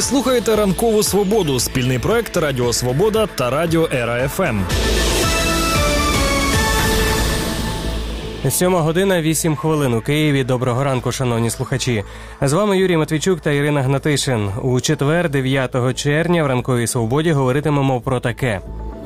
Ви слухаєте «Ранкову свободу» – спільний проект Радіо Свобода та Радіо Ера ФМ. 7:08 у Києві. Доброго ранку, шановні слухачі. З вами Юрій Матвійчук та Ірина Гнатишин. У четвер, 9 червня, в «Ранковій свободі» говоритимемо про таке.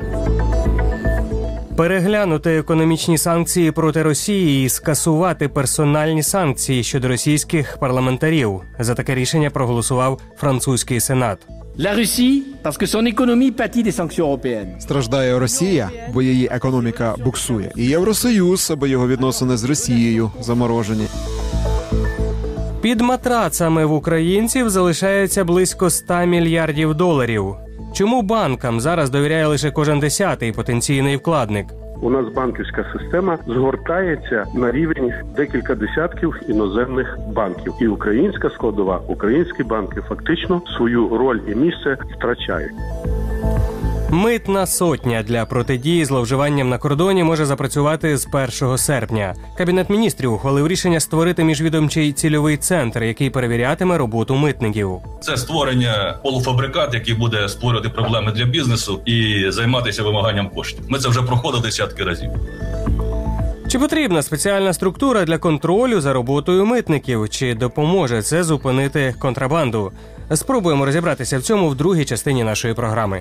Переглянути економічні санкції проти Росії і скасувати персональні санкції щодо російських парламентарів. За таке рішення проголосував французький Сенат. La Russie, parce que son économie pâtit des sanctions européennes. Страждає Росія, бо її економіка буксує. І Євросоюз, бо його відносини з Росією заморожені. Під матрацами в українців залишається близько 100 мільярдів доларів. Чому банкам зараз довіряє лише кожен 10-й потенційний вкладник? У нас банківська система згортається на рівень декілька десятків іноземних банків. І українська складова, українські банки фактично свою роль і місце втрачають. Митна сотня для протидії зловживанням на кордоні може запрацювати з 1 серпня. Кабінет міністрів ухвалив рішення створити міжвідомчий цільовий центр, який перевірятиме роботу митників. Це створення полуфабрикат, який буде створювати проблеми для бізнесу і займатися вимаганням коштів. Ми це вже проходили десятки разів. Чи потрібна спеціальна структура для контролю за роботою митників? Чи допоможе це зупинити контрабанду? Спробуємо розібратися в цьому в другій частині нашої програми.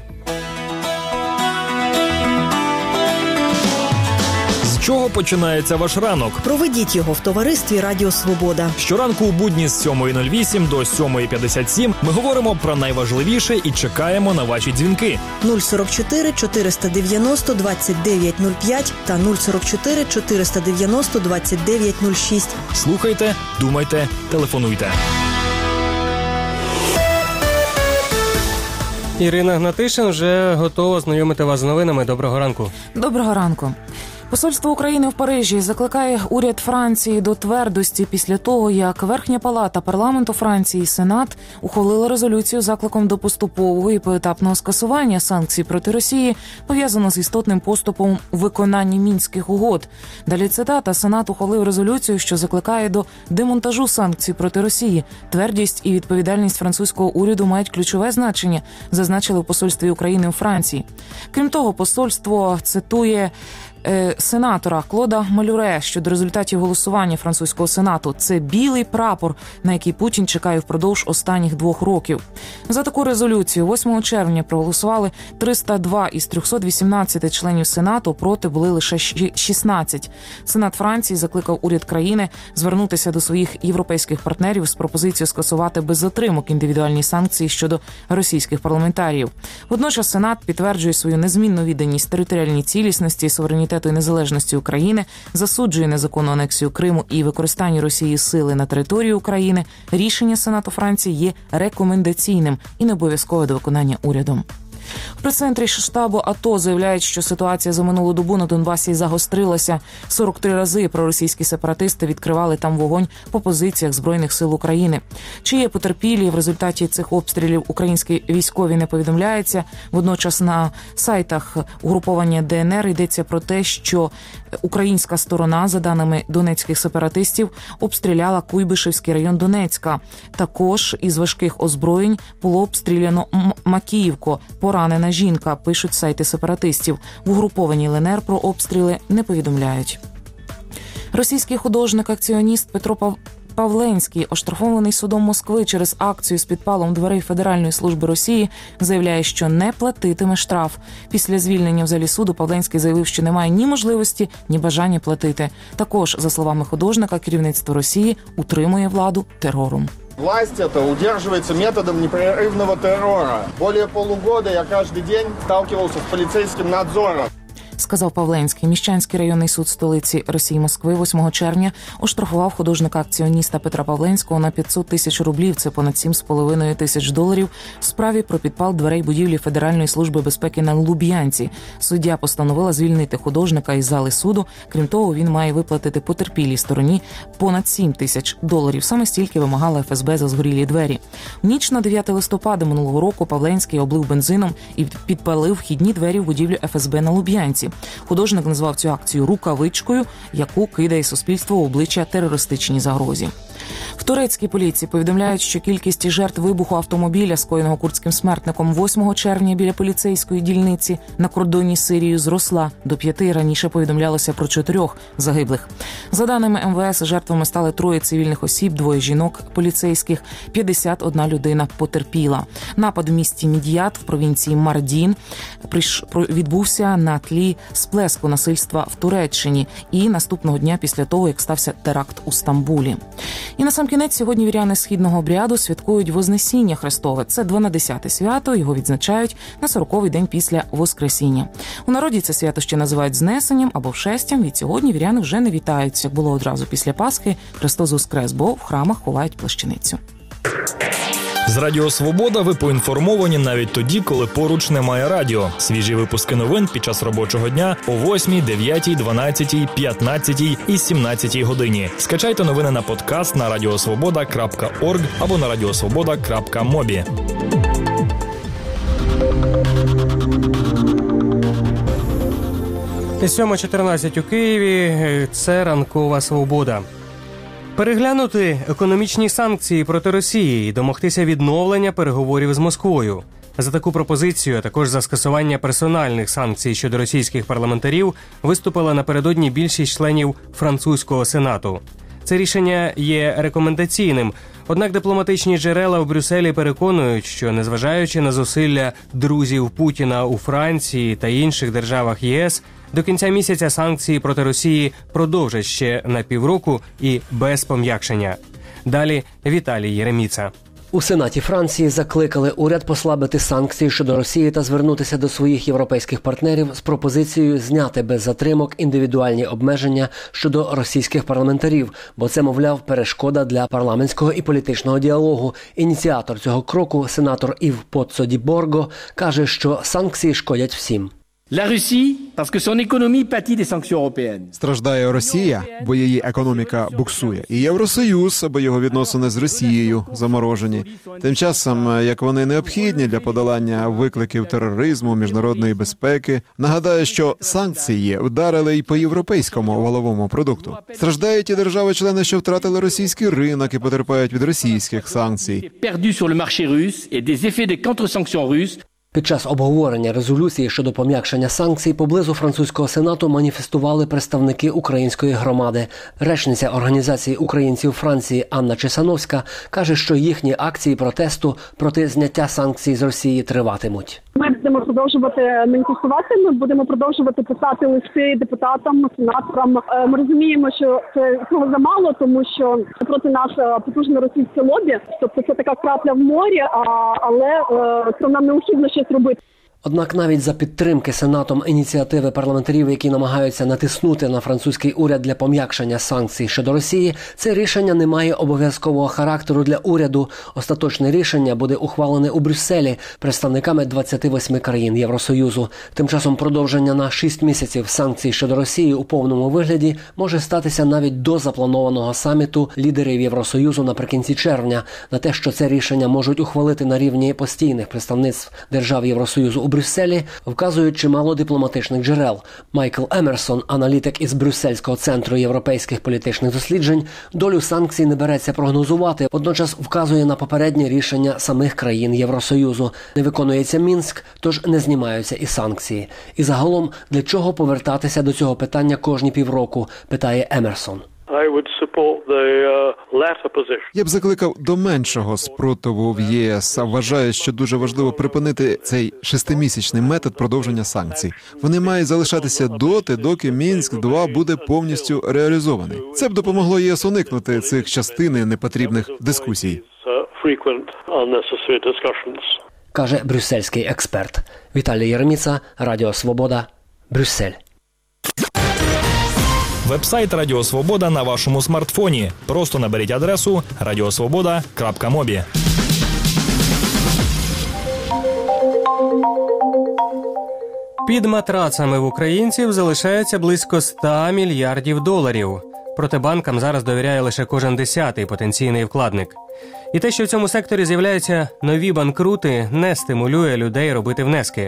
З чого починається ваш ранок? Проведіть його в товаристві Радіо Свобода. Щоранку у будні з 7:08 до 7:57 ми говоримо про найважливіше і чекаємо на ваші дзвінки. 044 490 2905 та 044 490 2906. Слухайте, думайте, телефонуйте. Ірина Гнатишин вже готова знайомити вас з новинами. Доброго ранку. Доброго ранку. Посольство України в Парижі закликає уряд Франції до твердості після того, як Верхня Палата парламенту Франції і Сенат ухвалили резолюцію закликом до поступового і поетапного скасування санкцій проти Росії, пов'язано з істотним поступом у виконанні Мінських угод. Далі цитата. Сенат ухвалив резолюцію, що закликає до демонтажу санкцій проти Росії. Твердість і відповідальність французького уряду мають ключове значення, зазначили в посольстві України у Франції. Крім того, посольство цитує сенатора Клода Малюре щодо результатів голосування французького сенату. Це білий прапор, на який Путін чекає впродовж останніх 2 років. За таку резолюцію 8 червня проголосували 302 із 318 членів сенату, проти були лише 16. Сенат Франції закликав уряд країни звернутися до своїх європейських партнерів з пропозицією скасувати без затримок індивідуальні санкції щодо російських парламентаріїв. Водночас Сенат підтверджує свою незмінну відданість територіальній цілісності і суверенітету і незалежності України, засуджує незаконну анексію Криму і використання Росії сили на території України. Рішення Сенату Франції є рекомендаційним і не обов'язкове до виконання урядом. В прес-центрі штабу АТО заявляють, що ситуація за минулу добу на Донбасі загострилася. 43 рази проросійські сепаратисти відкривали там вогонь по позиціях Збройних сил України. Чи є потерпілі в результаті цих обстрілів українські військові не повідомляється. Водночас на сайтах угруповання ДНР йдеться про те, що українська сторона, за даними донецьких сепаратистів, обстріляла Куйбишевський район Донецька. Також із важких озброєнь було обстріляно Макіївку. Поранена жінка, пишуть сайти сепаратистів. В угрупованій ЛНР про обстріли не повідомляють. Російський художник-акціоніст Петро Павленський, оштрафований судом Москви через акцію з підпалом дверей Федеральної служби Росії, заявляє, що не платитиме штраф. Після звільнення в залі суду Павленський заявив, що немає ні можливості, ні бажання платити. Також, за словами художника, керівництво Росії утримує владу терором. Власть это удерживается методом непрерывного террора. Более полугода я каждый день сталкивался с полицейским надзором. Сказав Павленський. Міщанський районний суд столиці Росії Москви 8 червня оштрафував художника-акціоніста Петра Павленського на 500 тисяч рублів, це понад 7,5 тисяч доларів, в справі про підпал дверей будівлі Федеральної служби безпеки на Луб'янці. Суддя постановила звільнити художника із зали суду. Крім того, він має виплатити потерпілій стороні понад 7 тисяч доларів. Саме стільки вимагала ФСБ за згорілі двері. В ніч на 9 листопада минулого року Павленський облив бензином і підпалив вхідні двері в будівлю ФСБ на Луб'янці. Фейсбуці. Художник назвав цю акцію рукавичкою, яку кидає суспільство в обличчя терористичній загрозі. В турецькій поліції повідомляють, що кількість жертв вибуху автомобіля, скоєного курдським смертником 8 червня біля поліцейської дільниці на кордоні з Сирією, зросла до 5. Раніше повідомлялося про 4 загиблих. За даними МВС, жертвами стали 3 цивільних осіб, 2 жінок поліцейських, 51 людина потерпіла. Напад в місті Мід'ят в провінції Мардін відбувся на тлі сплеску насильства в Туреччині і наступного дня після того, як стався теракт у Стамбулі. І насамкінець сьогодні віряни східного обряду святкують Вознесіння Христове. Це 12-те свято, його відзначають на 40-й день після Воскресіння. У народі це свято ще називають Знесенням або Вшестям. Від сьогодні віряни вже не вітаються, як було одразу після Пасхи Христос Воскрес, бо в храмах ховають плащаницю. З Радіо Свобода ви поінформовані навіть тоді, коли поруч немає радіо. Свіжі випуски новин під час робочого дня о 8, 9, 12, 15 і 17 годині. Скачайте новини на подкаст на radiosvoboda.org або на radiosvoboda.mobi. 7:14 у Києві. Це ранкова свобода. Переглянути економічні санкції проти Росії і домогтися відновлення переговорів з Москвою. За таку пропозицію, а також за скасування персональних санкцій щодо російських парламентарів виступила напередодні більшість членів французького Сенату. Це рішення є рекомендаційним, однак дипломатичні джерела в Брюсселі переконують, що незважаючи на зусилля друзів Путіна у Франції та інших державах ЄС, до кінця місяця санкції проти Росії продовжать ще на півроку і без пом'якшення. Далі Віталій Єреміца. У Сенаті Франції закликали уряд послабити санкції щодо Росії та звернутися до своїх європейських партнерів з пропозицією зняти без затримок індивідуальні обмеження щодо російських парламентарів, бо це, мовляв, перешкода для парламентського і політичного діалогу. Ініціатор цього кроку, сенатор Ів Поццо-Ді-Борго, каже, що санкції шкодять всім. La Russie, parce que son économie pâtit des sanctions européennes. Страждає Росія, бо її економіка буксує. І Євросоюз, або його відносини з Росією заморожені. Тим часом, як вони необхідні для подолання викликів тероризму, міжнародної безпеки, нагадаю, що санкції вдарили й по європейському валовому продукту. Страждають ті держави-члени, що втратили російський ринок і потерпають від російських санкцій. Perdu sur le marché russe et des effets des contre-sanctions russes. Під час обговорення резолюції щодо пом'якшення санкцій поблизу французького сенату маніфестували представники української громади. Речниця Організації українців Франції Анна Чесановська каже, що їхні акції протесту проти зняття санкцій з Росії триватимуть. Ми будемо продовжувати маніфестувати, ми будемо продовжувати писати листи депутатам, сенаторам. Ми розуміємо, що це цього замало, тому що проти нас потужне російське лобі, тобто це така крапля в морі, але це нам необхідно щось робити. Однак навіть за підтримки Сенатом ініціативи парламентарів, які намагаються натиснути на французький уряд для пом'якшення санкцій щодо Росії, це рішення не має обов'язкового характеру для уряду. Остаточне рішення буде ухвалене у Брюсселі представниками 28 країн Євросоюзу. Тим часом продовження на 6 місяців санкцій щодо Росії у повному вигляді може статися навіть до запланованого саміту лідерів Євросоюзу наприкінці червня. На те, що це рішення можуть ухвалити на рівні постійних представництв держав Євросоюзу у Брюсселі, вказують чимало дипломатичних джерел. Майкл Емерсон, аналітик із Брюссельського центру європейських політичних досліджень, долю санкцій не береться прогнозувати, водночас вказує на попереднє рішення самих країн Євросоюзу. Не виконується Мінськ, тож не знімаються і санкції. І загалом, для чого повертатися до цього питання кожні півроку, питає Емерсон. Я б закликав до меншого спротиву в ЄС. Вважаю, що дуже важливо припинити цей 6-місячний метод продовження санкцій. Вони мають залишатися доти, доки Мінськ-2 буде повністю реалізований. Це б допомогло ЄС уникнути цих частини непотрібних дискусій. Каже брюссельський експерт. Віталій Єреміца, Радіо Свобода, Брюссель. Вебсайт Радіо Свобода на вашому смартфоні. Просто наберіть адресу radiosvoboda.mobi. Під матрацами в українців залишається близько 100 мільярдів доларів. Проте банкам зараз довіряє лише кожен 10-й потенційний вкладник. І те, що в цьому секторі з'являються нові банкрути, не стимулює людей робити внески.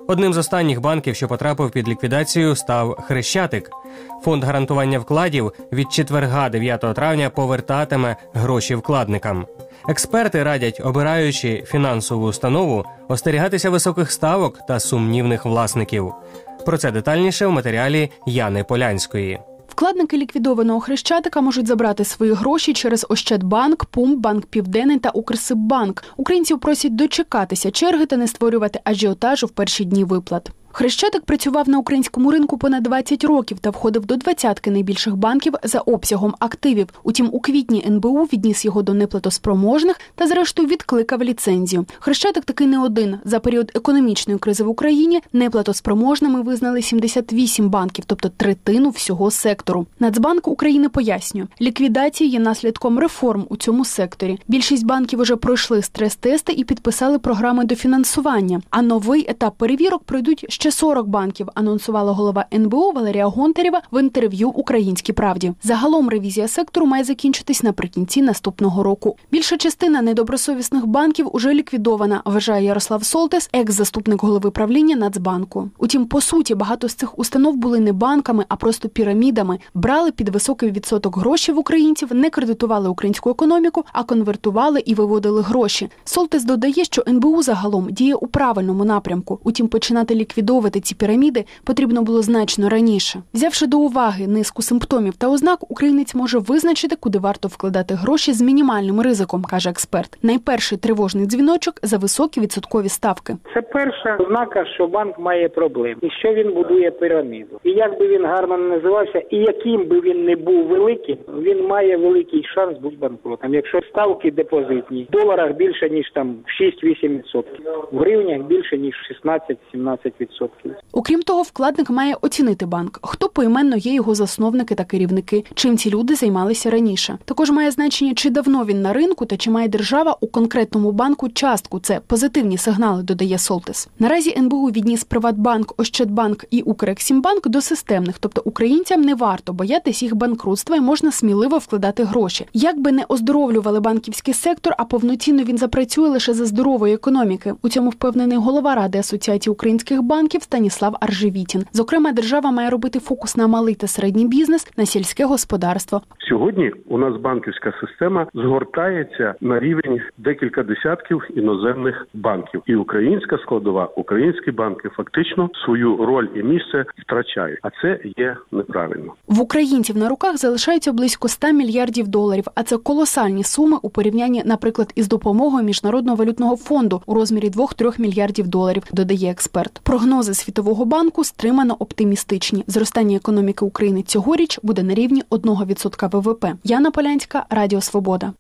Одним з останніх банків, що потрапив під ліквідацію, став Хрещатик. Фонд гарантування вкладів від четверга 9 травня повертатиме гроші вкладникам. Експерти радять, обираючи фінансову установу, остерігатися високих ставок та сумнівних власників. Про це детальніше в матеріалі Яни Полянської. Вкладники ліквідованого Хрещатика можуть забрати свої гроші через Ощадбанк, ПУМ, Банк Південний та Укрсиббанк. Українців просять дочекатися черги та не створювати ажіотажу в перші дні виплат. Хрещатик працював на українському ринку понад 20 років та входив до 20-ки найбільших банків за обсягом активів. Утім, у квітні НБУ відніс його до неплатоспроможних та зрештою відкликав ліцензію. Хрещатик таки не один. За період економічної кризи в Україні неплатоспроможними визнали 78 банків, тобто третину всього сектору. Нацбанк України пояснює, ліквідація є наслідком реформ у цьому секторі. Більшість банків уже пройшли стрес-тести і підписали програми дофінансування. А новий етап перевірок пройдуть ще 40 банків, анонсувала голова НБУ Валерія Гонтарєва в інтерв'ю «Українській правді». Загалом ревізія сектору має закінчитись наприкінці наступного року. Більша частина недобросовісних банків уже ліквідована, вважає Ярослав Солтес, екс-заступник голови правління Нацбанку. Утім, по суті, багато з цих установ були не банками, а просто пірамідами. Брали під високий відсоток гроші в українців, не кредитували українську економіку, а конвертували і виводили гроші. Солтес додає, що НБУ загалом діє у правильному напрямку. Утім, починати ліквідовувати ці піраміди потрібно було значно раніше. Взявши до уваги низку симптомів та ознак, українець може визначити, куди варто вкладати гроші з мінімальним ризиком, каже експерт. Найперший тривожний дзвіночок – за високі відсоткові ставки. Це перша ознака, що банк має проблеми. І що він будує піраміду. І як би він гарно не називався, і яким би він не був великим, він має великий шанс бути банкротом. Якщо ставки депозитні в доларах більше, ніж там 6-8%, в гривнях більше, ніж 16-17%. Окрім того, вкладник має оцінити банк, хто поіменно є його засновники та керівники, чим ці люди займалися раніше. Також має значення, чи давно він на ринку та чи має держава у конкретному банку частку. Це позитивні сигнали, додає Солтес. Наразі НБУ відніс Приватбанк, Ощадбанк і Укрексімбанк до системних, тобто українцям не варто боятись їх банкрутства і можна сміливо вкладати гроші. Як би не оздоровлювали банківський сектор, а повноцінно він запрацює лише за здорової економіки. У цьому впевнений голова Ради Асоціації українських банків Станіслав Аржевітін. Зокрема, держава має робити фокус на малий та середній бізнес, на сільське господарство. Сьогодні у нас банківська система згортається на рівень декілька десятків іноземних банків. І українська складова, українські банки фактично свою роль і місце втрачають. А це є неправильно. В українців на руках залишається близько 100 мільярдів доларів, а це колосальні суми у порівнянні, наприклад, із допомогою Міжнародного валютного фонду у розмірі 2-3 мільярдів доларів, додає експерт. Прогнози Світового банку стримано оптимістичні. Зростання економіки України цьогоріч буде на рівні 1% ВВП. Яна Полянська, Радіо Свобода.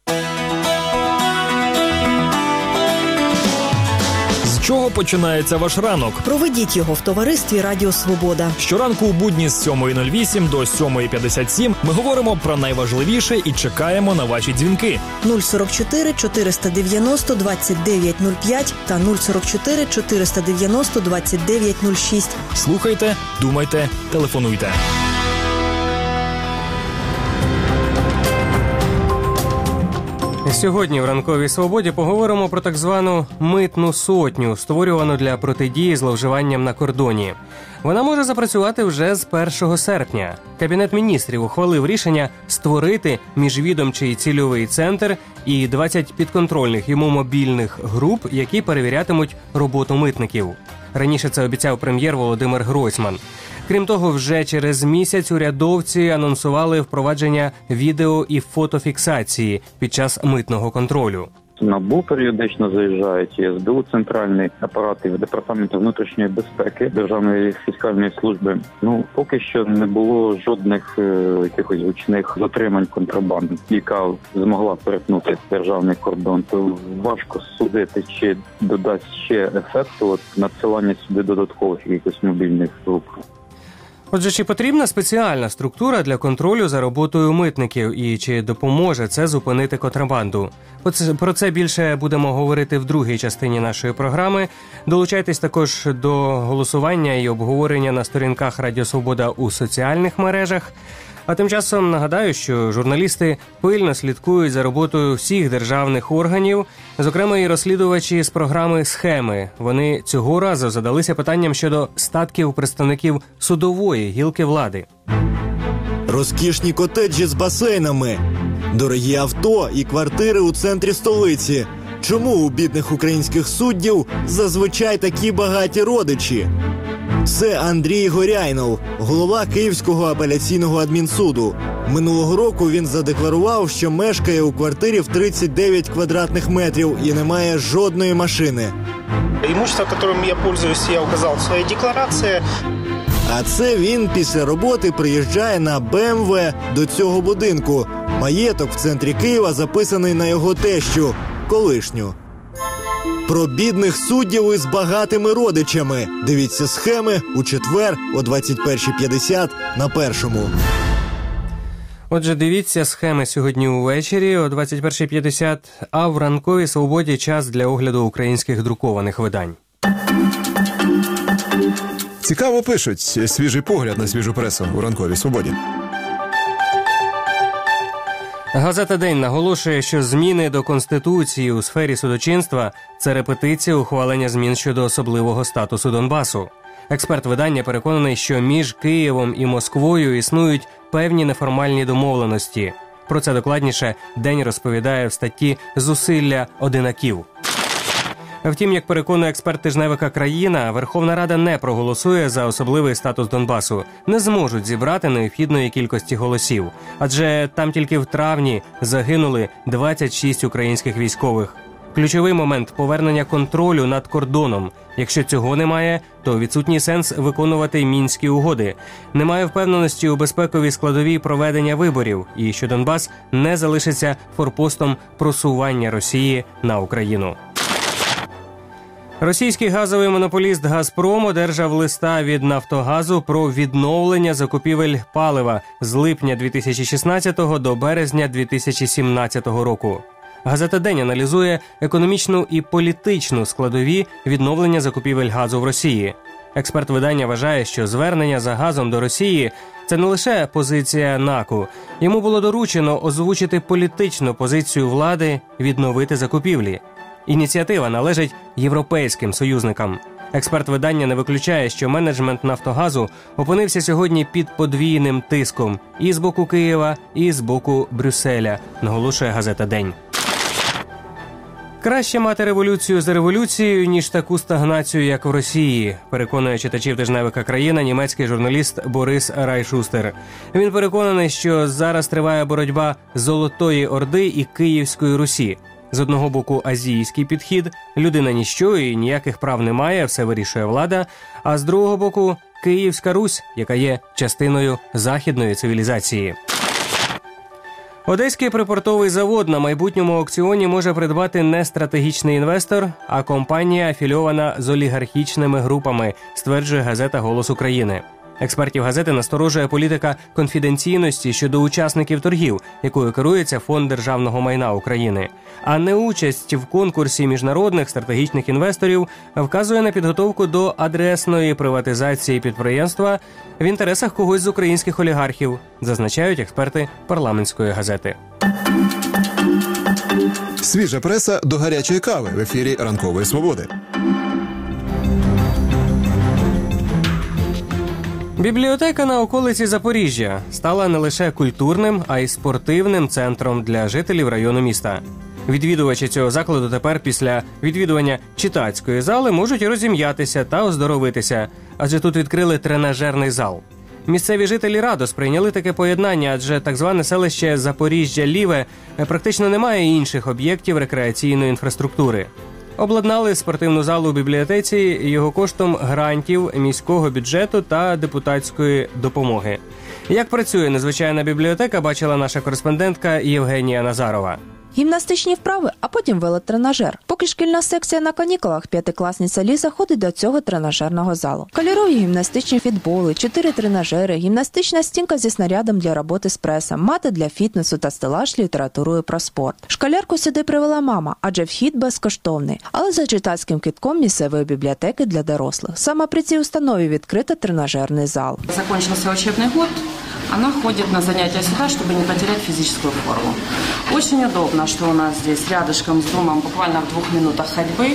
З чого починається ваш ранок? Проведіть його в товаристві Радіо Свобода. Щоранку у будні з 7:08 до 7:57 ми говоримо про найважливіше і чекаємо на ваші дзвінки. 044 490 2905 та 044 490 2906. Слухайте, думайте, телефонуйте. Сьогодні в «Ранковій свободі» поговоримо про так звану «митну сотню», створювану для протидії зловживанням на кордоні. Вона може запрацювати вже з 1 серпня. Кабінет міністрів ухвалив рішення створити міжвідомчий цільовий центр і 20 підконтрольних йому мобільних груп, які перевірятимуть роботу митників. Раніше це обіцяв прем'єр Володимир Гройсман. Крім того, вже через місяць урядовці анонсували впровадження відео- і фотофіксації під час митного контролю. НАБУ періодично заїжджають, і СБУ, центральний апарат, і Департаменту внутрішньої безпеки Державної фіскальної служби. Поки що не було жодних якихось гучних затримань контрабанди, яка змогла перетнути державний кордон. То важко судити, чи додасть ще ефекту надсилання сюди додаткових якихось мобільних груп. Отже, чи потрібна спеціальна структура для контролю за роботою митників і чи допоможе це зупинити контрабанду? Про це більше будемо говорити в другій частині нашої програми. Долучайтесь також до голосування і обговорення на сторінках Радіо Свобода у соціальних мережах. А тим часом нагадаю, що журналісти пильно слідкують за роботою всіх державних органів, зокрема і розслідувачі з програми «Схеми». Вони цього разу задалися питанням щодо статків представників судової гілки влади. Розкішні котеджі з басейнами, дорогі авто і квартири у центрі столиці. Чому у бідних українських суддів зазвичай такі багаті родичі? Це Андрій Горяйнов, голова Київського апеляційного адмінсуду. Минулого року він задекларував, що мешкає у квартирі в 39 квадратних метрів і не має жодної машини. Имущество, которым я пользуюсь, я указал в своей декларации. А це він після роботи приїжджає на БМВ до цього будинку. Маєток в центрі Києва записаний на його тещу, колишню. Про бідних суддів із багатими родичами. Дивіться «Схеми» у четвер о 21:50 на Першому. Отже, дивіться «Схеми» сьогодні увечері о 21:50, а в ранковій «Свободі» час для огляду українських друкованих видань. Цікаво пишуть. Свіжий погляд на свіжу пресу у ранковій «Свободі». Газета «День» наголошує, що зміни до Конституції у сфері судочинства – це репетиція ухвалення змін щодо особливого статусу Донбасу. Експерт видання переконаний, що між Києвом і Москвою існують певні неформальні домовленості. Про це докладніше «День» розповідає в статті «Зусилля одинаків». Втім, як переконує експерт тижневика «Країна», Верховна Рада не проголосує за особливий статус Донбасу. Не зможуть зібрати необхідної кількості голосів. Адже там тільки в травні загинули 26 українських військових. Ключовий момент – повернення контролю над кордоном. Якщо цього немає, то відсутній сенс виконувати Мінські угоди. Немає впевненості у безпековій складовій проведення виборів і що Донбас не залишиться форпостом просування Росії на Україну. Російський газовий монополіст «Газпром» одержав листа від «Нафтогазу» про відновлення закупівель палива з липня 2016 до березня 2017 року. Газета «День» аналізує економічну і політичну складові відновлення закупівель газу в Росії. Експерт видання вважає, що звернення за газом до Росії – це не лише позиція НАКу. Йому було доручено озвучити політичну позицію влади відновити закупівлі. Ініціатива належить європейським союзникам. Експерт видання не виключає, що менеджмент «Нафтогазу» опинився сьогодні під подвійним тиском і з боку Києва, і з боку Брюсселя, наголошує газета «День». Краще мати революцію за революцією, ніж таку стагнацію, як в Росії, переконує читачів тижневика «Країна» німецький журналіст Борис Райшустер. Він переконаний, що зараз триває боротьба Золотої Орди і Київської Русі. З одного боку азійський підхід, людина ніщо і ніяких прав не має, все вирішує влада, а з другого боку Київська Русь, яка є частиною західної цивілізації. Одеський припортовий завод на майбутньому аукціоні може придбати не стратегічний інвестор, а компанія, афільована з олігархічними групами, стверджує газета «Голос України». Експертів газети насторожує політика конфіденційності щодо учасників торгів, якою керується Фонд державного майна України. А неучасть в конкурсі міжнародних стратегічних інвесторів вказує на підготовку до адресної приватизації підприємства в інтересах когось з українських олігархів, зазначають експерти парламентської газети. Свіжа преса до гарячої кави в ефірі «Ранкової Свободи». Бібліотека на околиці Запоріжжя стала не лише культурним, а й спортивним центром для жителів району міста. Відвідувачі цього закладу тепер після відвідування читацької зали можуть розім'ятися та оздоровитися, адже тут відкрили тренажерний зал. Місцеві жителі радо сприйняли таке поєднання, адже так зване селище Запоріжжя-Ліве практично не має інших об'єктів рекреаційної інфраструктури. Обладнали спортивну залу у бібліотеці його коштом грантів міського бюджету та депутатської допомоги. Як працює незвичайна бібліотека, бачила наша кореспондентка Євгенія Назарова. Гімнастичні вправи, а потім велотренажер. Поки шкільна секція на канікулах, п'ятикласниця Ліза ходить до цього тренажерного залу. Кольорові гімнастичні фітболи, 4 тренажери, гімнастична стінка зі снарядом для роботи з пресом, мати для фітнесу та стелаж літературою про спорт. Школярку сюди привела мама, адже вхід безкоштовний. Але за читацьким квитком місцевої бібліотеки для дорослих. Саме при цій установі відкрита тренажерний зал. Закончився учебний год. она ходит на занятия сюда, чтобы не потерять физическую форму. Очень удобно, что у нас здесь рядышком с домом, буквально в 2 минутах ходьбы.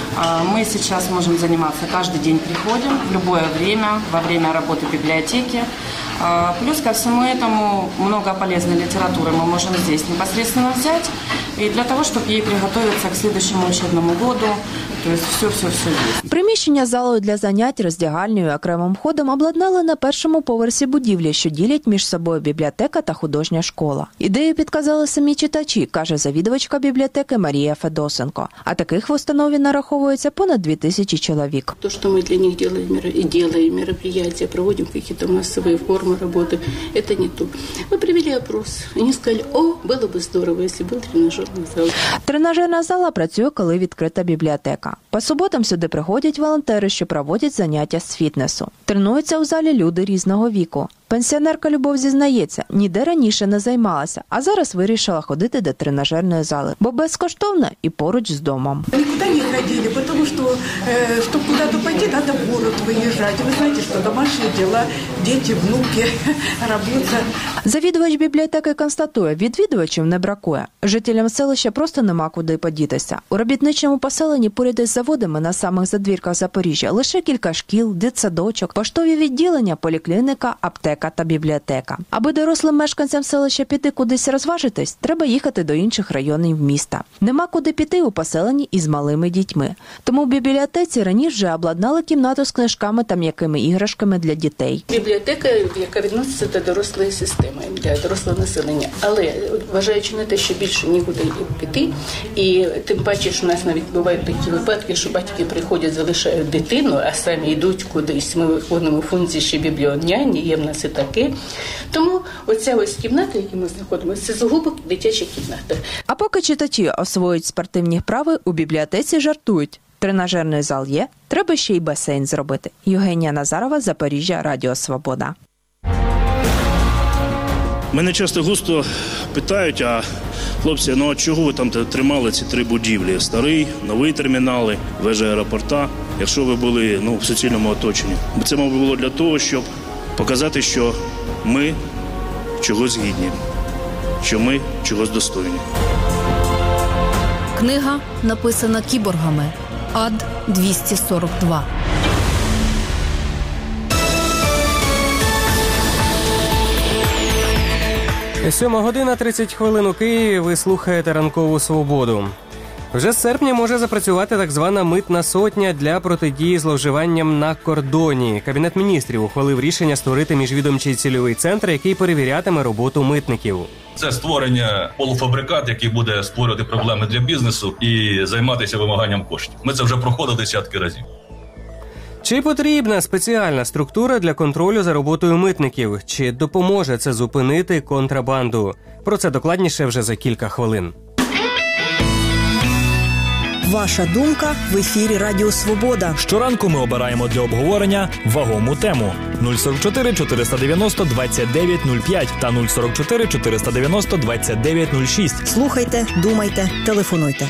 Мы сейчас можем заниматься, каждый день приходим, в любое время, во время работы библиотеки. Плюс ко всему этому много полезной литературы мы можем здесь непосредственно взять. И для того, чтобы ей приготовиться к следующему учебному году, то есть все есть. Приміщення залою для занять, роздягальнею і окремим ходом обладнали на першому поверсі будівлі, що ділять між собою бібліотека та художня школа. Ідею підказали самі читачі, каже завідувачка бібліотеки Марія Федосенко. А таких в установі нараховується понад 2000 чоловік. То, що ми для них делаем мероприятия, проводим какие-то массовые формы работы, это не то. Мы провели опрос, они сказали, было бы здорово, если был тренажерный зал. Тренажерна зала працює, коли відкрита бібліотека. По суботам сюди приходять волонтери, що проводять заняття з фітнесу. Тренуються у залі люди різного віку. Пенсіонерка Любов зізнається, ніде раніше не займалася, а зараз вирішила ходити до тренажерної зали, бо безкоштовно і поруч з домом. Нікуди не ходили, тому що, щоб куди-то пойти, треба в город виїжджати. Ви знаєте, що домашні діла, діти, внуки, робота. Завідувач бібліотеки констатує, відвідувачів не бракує. Жителям селища просто нема куди подітися. У робітничому поселенні поряд із заводами на самих задвірках Запоріжжя лише кілька шкіл, дитсадочок, поштові відділення, поліклініка, аптека та бібліотека. Аби дорослим мешканцям селища піти кудись розважитись, треба їхати до інших районів міста. Нема куди піти у поселенні із малими дітьми. Тому в бібліотеці раніше вже обладнали кімнату з книжками та м'якими іграшками для дітей. Бібліотека, яка відноситься до дорослої системи, для дорослого населення. Але, вважаючи на те, що більше нікуди піти, і тим паче, що у нас навіть бувають такі випадки, що батьки приходять, залишають дитину, а самі йдуть кудись. Ми виконуємо функції ще бібліоняні, є в нас і таке. Тому оця ось кімната, в якій ми знаходимося, це сугубо дитяча кімната. А поки читачі освоюють спортивні вправи, у бібліотеці жартують. Тренажерний зал є, треба ще й басейн зробити. Євгенія Назарова, Запоріжжя, Радіо Свобода. Мене часто густо питають, а хлопці, а чого ви там тримали ці 3 будівлі? Старий, новий термінали, вежа аеропорта, якщо ви були в суцільному оточенні. Це, мабуть, було для того, щоб показати, що ми чогось гідні, що ми чогось достойні. Книга написана кіборгами. Ад-242. 7:30 у Києві. Ви слухаєте «Ранкову свободу». Вже з серпня може запрацювати так звана митна сотня для протидії зловживанням на кордоні. Кабінет міністрів ухвалив рішення створити міжвідомчий цільовий центр, який перевірятиме роботу митників. Це створення полуфабрикат, який буде створювати проблеми для бізнесу і займатися вимаганням коштів. Ми це вже проходили десятки разів. Чи потрібна спеціальна структура для контролю за роботою митників? Чи допоможе це зупинити контрабанду? Про це докладніше вже за кілька хвилин. Ваша думка в ефірі Радіо Свобода. Щоранку ми обираємо для обговорення вагому тему. 044 490 2905 та 044 490 2906. Слухайте, думайте, телефонуйте.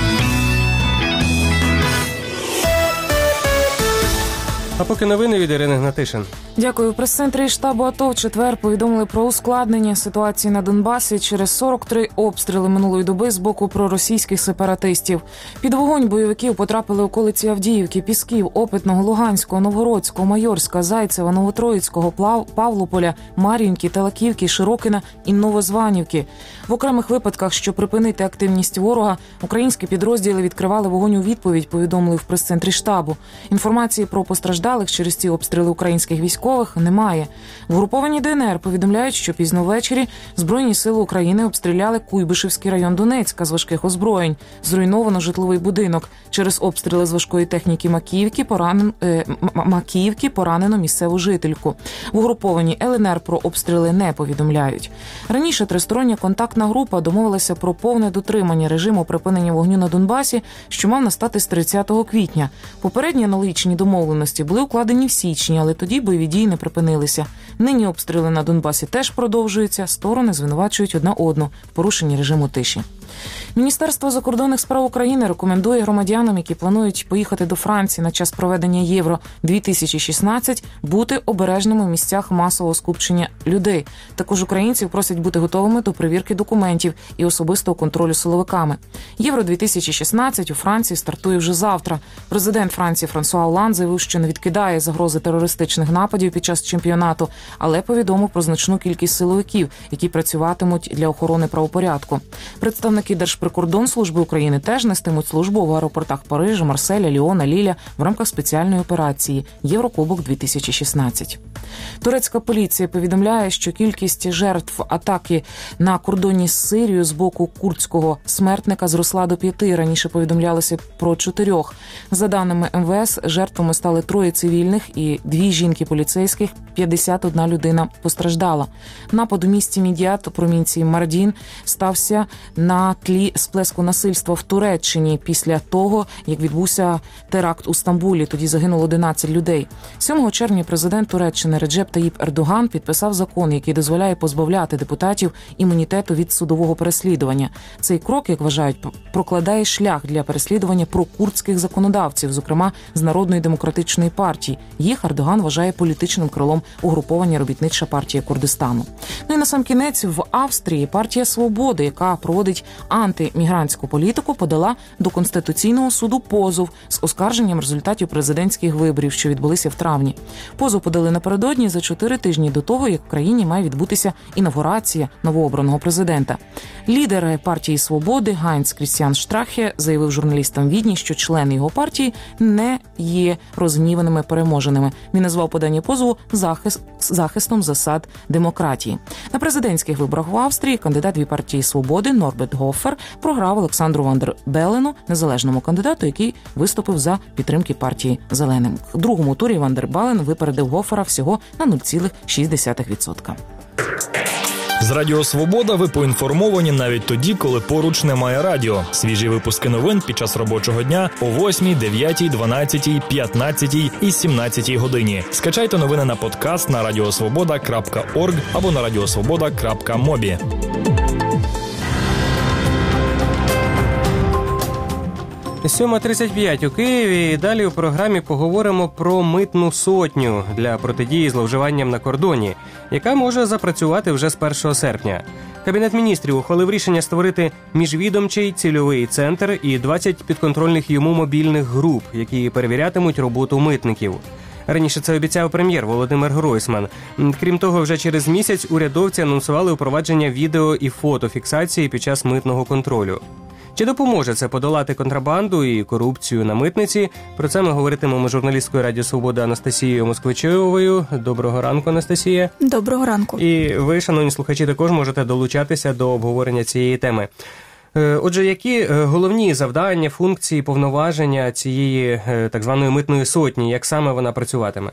А поки новини від Ірини Гнатишин. Дякую. В прес-центрі штабу АТО в четвер повідомили про ускладнення ситуації на Донбасі через 43 обстріли минулої доби з боку проросійських сепаратистів. Під вогонь бойовиків потрапили околиці Авдіївки, Пісків, Опитного, Луганського, Новгородського, Майорська, Зайцева, Новотроїцького, Павлополя, Мар'їнки, Талаківки, Широкина і Новозванівки. В окремих випадках, щоб припинити активність ворога, українські підрозділи відкривали вогонь у відповідь, повідомили в прес-центрі штабу. Інформації про постраждалих через ці обстріли українських військових немає. В угрупованні ДНР повідомляють, що пізно ввечері Збройні сили України обстріляли Куйбишевський район Донецька з важких озброєнь. Зруйновано житловий будинок. Через обстріли з важкої техніки Макіївки поранено місцеву жительку. В угрупованні ЛНР про обстріли не повідомляють. Раніше тристороння контактна група домовилася про повне дотримання режиму припинення вогню на Донбасі, що мав настати з 30 квітня. Попередні аналогічні домовленості були укладені в січні, але тоді бойові дії не припинилися. Нині обстріли на Донбасі теж продовжуються, сторони звинувачують одна одну в порушенні режиму тиші. Міністерство закордонних справ України рекомендує громадянам, які планують поїхати до Франції на час проведення Євро-2016, бути обережними в місцях масового скупчення людей. Також українців просять бути готовими до перевірки документів і особистого контролю силовиками. Євро-2016 у Франції стартує вже завтра. Президент Франції Франсуа Олланд заявив, що не відкидає загрози терористичних нападів під час чемпіонату, але повідомив про значну кількість силовиків, які працюватимуть для охорони правопорядку. Представники Держприкордонслужби України теж нестимуть службу в аеропортах Парижа, Марселя, Ліона, Ліля в рамках спеціальної операції «Єврокубок-2016». Турецька поліція повідомляє, що кількість жертв атаки на кордоні з Сирією з боку курдського смертника зросла до 5. Раніше повідомлялося про 4. За даними МВС, жертвами стали 3 цивільних і 2 жінки поліцейських, 51 людина постраждала. Напад у місті Мідіат у провінції Мардін стався на тлі сплеску насильства в Туреччині після того, як відбувся теракт у Стамбулі. Тоді загинуло 11 людей. 7 червня президент Туреччини Реджеп Таїп Ердоган підписав закон, який дозволяє позбавляти депутатів імунітету від судового переслідування. Цей крок, як вважають, прокладає шлях для переслідування прокурдських законодавців, зокрема з Народної демократичної партії. Їх Ердоган вважає політичним крилом угруповання Робітнича партія Курдистану. Ну і насамкінець в Австрії партія «Свободи», яка проводить антимігрантську політику, подала до Конституційного суду позов з оскарженням результатів президентських виборів, що відбулися в травні. Позов подали напередодні за 4 тижні до того, як в країні має відбутися інавгурація новообраного президента. Лідер партії «Свободи» Гайнц Крістіан Штрахе заявив журналістам Відні, що члени його партії не є розгніваними переможеними. Він назвав подання позову захистом засад демократії. На президентських виборах в Австрії кандидат від партії «Свободи» Норберт Гоффер програв Олександру Ван дер Белену, незалежному кандидату, який виступив за підтримки партії «Зеленим». В другому турі Ван дер Белен випередив Гоффера всього на 0,6%. З Радіо Свобода ви поінформовані навіть тоді, коли поруч немає радіо. Свіжі випуски новин під час робочого дня о 8, 9, 12, 15 і 17 годині. Скачайте новини на подкаст на radiosvoboda.org або на radiosvoboda.mobi. 7:35 у Києві. І далі у програмі поговоримо про митну сотню для протидії зловживанням на кордоні, яка може запрацювати вже з 1 серпня. Кабінет міністрів ухвалив рішення створити міжвідомчий цільовий центр і 20 підконтрольних йому мобільних груп, які перевірятимуть роботу митників. Раніше це обіцяв прем'єр Володимир Гройсман. Крім того, вже через місяць урядовці анонсували впровадження відео і фотофіксації під час митного контролю. Чи допоможе це подолати контрабанду і корупцію на митниці? Про це ми говоритимемо з журналісткою Радіо Свобода Анастасією Москвичевою. Доброго ранку, Анастасія. Доброго ранку. І ви, шановні слухачі, також можете долучатися до обговорення цієї теми. Отже, які головні завдання, функції, повноваження цієї так званої митної сотні, як саме вона працюватиме?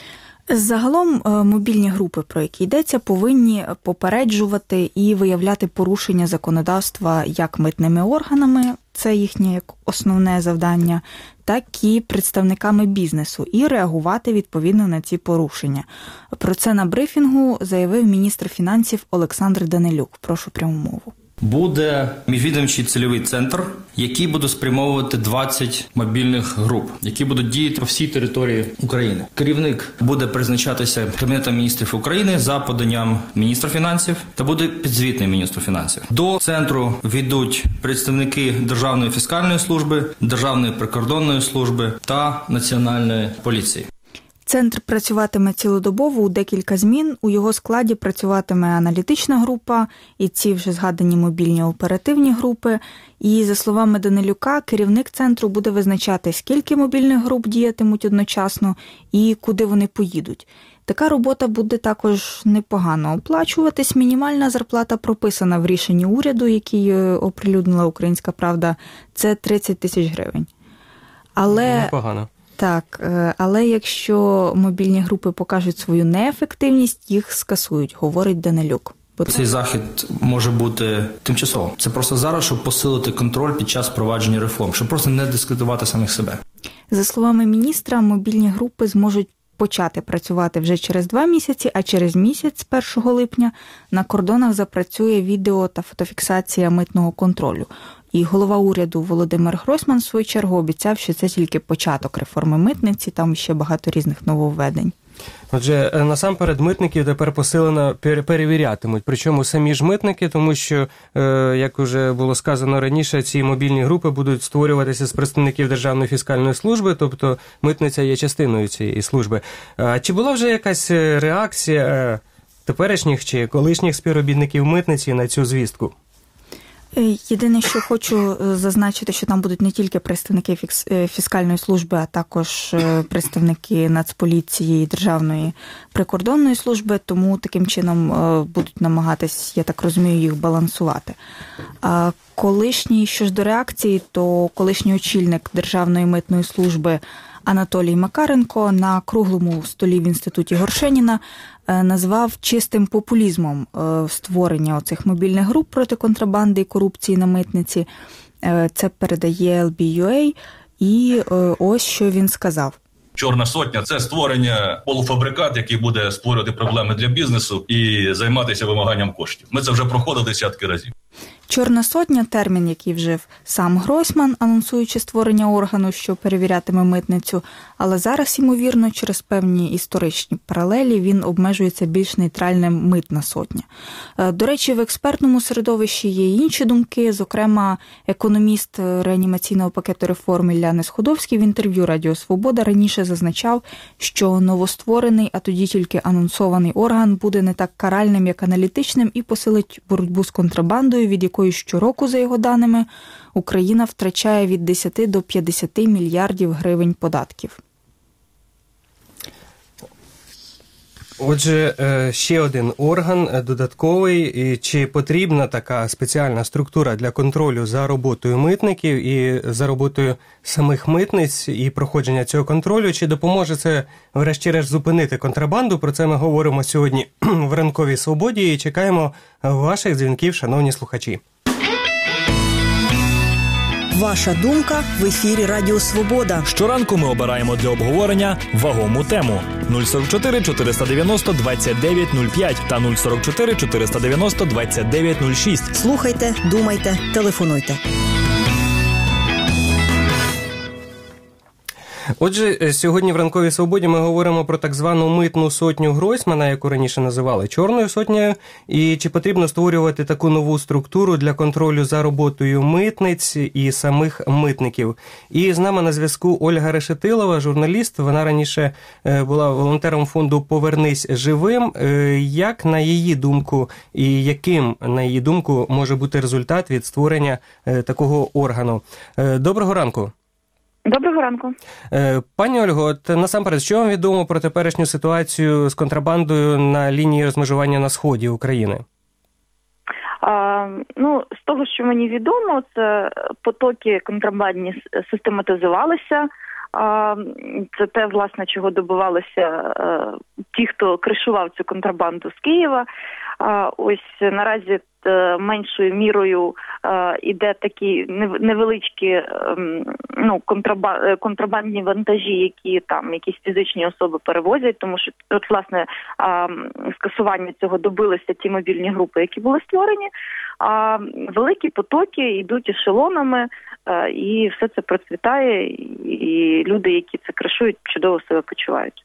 Загалом мобільні групи, про які йдеться, повинні попереджувати і виявляти порушення законодавства як митними органами, це їхнє як основне завдання, так і представниками бізнесу, і реагувати відповідно на ці порушення. Про це на брифінгу заявив міністр фінансів Олександр Данилюк. Прошу пряму мову. Буде міжвідомчий цільовий центр, який буде спрямовувати 20 мобільних груп, які будуть діяти по всій території України. Керівник буде призначатися Кабінетом міністрів України за поданням міністра фінансів та буде підзвітний міністру фінансів. До центру війдуть представники Державної фіскальної служби, Державної прикордонної служби та Національної поліції. Центр працюватиме цілодобово у декілька змін. У його складі працювиме аналітична група і ці вже згадані мобільні оперативні групи. І, за словами Данилюка, керівник центру буде визначати, скільки мобільних груп діятимуть одночасно і куди вони поїдуть. Така робота буде також непогано оплачуватись. Мінімальна зарплата прописана в рішенні уряду, який оприлюднила «Українська правда», це 30 тисяч гривень. Але... Непогано. Так, але якщо мобільні групи покажуть свою неефективність, їх скасують, говорить Данилюк. Цей захід може бути тимчасово. Це просто зараз, щоб посилити контроль під час впровадження реформ, щоб просто не дискредитувати самих себе. За словами міністра, мобільні групи зможуть почати працювати вже через 2 місяці, а через місяць, з 1 липня, на кордонах запрацює відео та фотофіксація митного контролю. І голова уряду Володимир Гройсман, в свою чергу, обіцяв, що це тільки початок реформи митниці, там ще багато різних нововведень. Отже, насамперед митників тепер посилено перевірятимуть, причому самі ж митники, тому що, як вже було сказано раніше, ці мобільні групи будуть створюватися з представників Державної фіскальної служби, тобто митниця є частиною цієї служби. Чи була вже якась реакція теперішніх чи колишніх співробітників митниці на цю звістку? Єдине, що хочу зазначити, що там будуть не тільки представники фіскальної служби, а також представники Нацполіції і Державної прикордонної служби, тому таким чином будуть намагатись, я так розумію, їх балансувати. Що ж до реакції, то колишній очільник Державної митної служби Анатолій Макаренко на круглому столі в інституті Горшеніна назвав чистим популізмом створення оцих мобільних груп проти контрабанди і корупції на митниці. Це передає LB.UA, і ось що він сказав. Чорна сотня – це створення полуфабрикат, який буде створювати проблеми для бізнесу і займатися вимаганням коштів. Ми це вже проходили десятки разів. Чорна сотня – термін, який вжив сам Гройсман, анонсуючи створення органу, що перевірятиме митницю, але зараз, ймовірно, через певні історичні паралелі він обмежується більш нейтральним «митна сотня». До речі, в експертному середовищі є й інші думки, зокрема, економіст реанімаційного пакету реформ Ілля Несходовський в інтерв'ю Радіо Свобода раніше зазначав, що новостворений, а тоді тільки анонсований орган буде не так каральним, як аналітичним і посилить боротьбу з контрабандою, від якої щороку, за його даними, Україна втрачає від 10 до 50 мільярдів гривень податків. Отже, ще один орган додатковий. Чи потрібна така спеціальна структура для контролю за роботою митників і за роботою самих митниць і проходження цього контролю? Чи допоможе це, врешті-решт, зупинити контрабанду? Про це ми говоримо сьогодні в «Ранковій свободі» і чекаємо ваших дзвінків, шановні слухачі. Ваша думка в ефірі Радіо Свобода. Щоранку ми обираємо для обговорення вагому тему. 044 490 2905 та 044 490 2906. Слухайте, думайте, телефонуйте. Отже, сьогодні в «Ранковій свободі» ми говоримо про так звану митну сотню Гройсмана, яку раніше називали «Чорною сотнею», і чи потрібно створювати таку нову структуру для контролю за роботою митниць і самих митників. І з нами на зв'язку Ольга Решетилова, журналіст. Вона раніше була волонтером фонду «Повернись живим». Як, на її думку, і яким, на її думку, може бути результат від створення такого органу? Доброго ранку. Доброго ранку. Пані Ольго, от насамперед, що вам відомо про теперішню ситуацію з контрабандою на лінії розмежування на сході України? З того, що мені відомо, це потоки контрабандні систематизувалися. Це те, власне, чого добивалися ті, хто кришував цю контрабанду з Києва. Ось наразі меншою мірою іде такі невеличкі контрабандні вантажі, які там якісь фізичні особи перевозять, тому що от, власне, скасування цього добилися ті мобільні групи, які були створені. А великі потоки йдуть ешелонами, і все це процвітає, і люди, які це кришують, чудово себе почувають.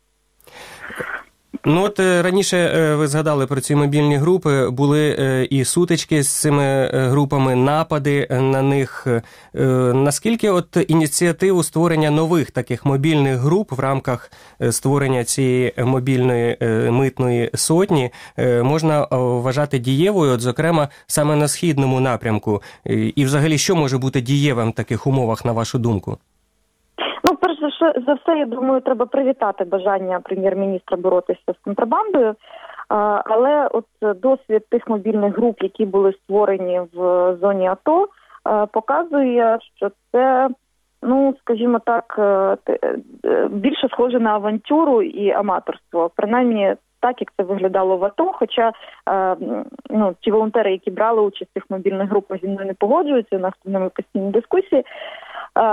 От раніше ви згадали про ці мобільні групи, були і сутички з цими групами, напади на них. Наскільки от ініціативу створення нових таких мобільних груп в рамках створення цієї мобільної митної сотні можна вважати дієвою, от, зокрема, саме на східному напрямку? І взагалі, що може бути дієвим в таких умовах, на вашу думку? Перш за все, я думаю, треба привітати бажання прем'єр-міністра боротися з контрабандою, але от досвід тих мобільних груп, які були створені в зоні АТО, показує, що це, скажімо так, більше схоже на авантюру і аматорство. Принаймні, так, як це виглядало в АТО, хоча ті волонтери, які брали участь в цих мобільних групах, зі мною не погоджуються, у нас з ними постійні дискусії.